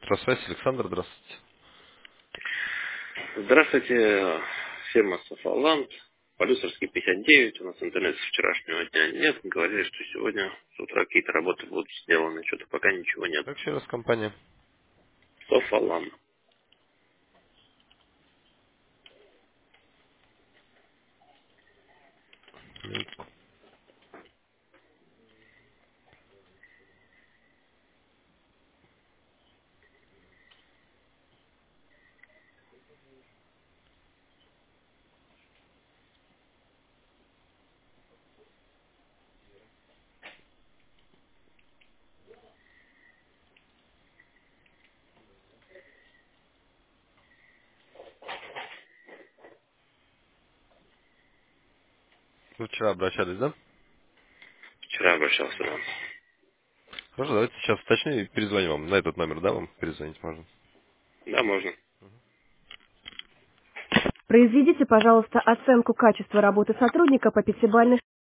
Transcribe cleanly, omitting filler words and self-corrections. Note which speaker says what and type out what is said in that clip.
Speaker 1: Здравствуйте, Александр, здравствуйте.
Speaker 2: Здравствуйте, фирма Софаланд, Полюсовский 59, у нас интернет с вчерашнего дня нет, говорили, что сегодня с утра какие-то работы будут сделаны, что-то пока ничего нет.
Speaker 1: Как еще раз компания?
Speaker 2: Софаланд.
Speaker 1: Минутку. Вы вчера обращались, да?
Speaker 2: Вчера обращался, да.
Speaker 1: Хорошо, давайте сейчас уточню и перезвоним вам. На этот номер, да, вам перезвонить можно?
Speaker 2: Да, можно.
Speaker 3: Произведите, пожалуйста, оценку качества работы сотрудника по пятибалльной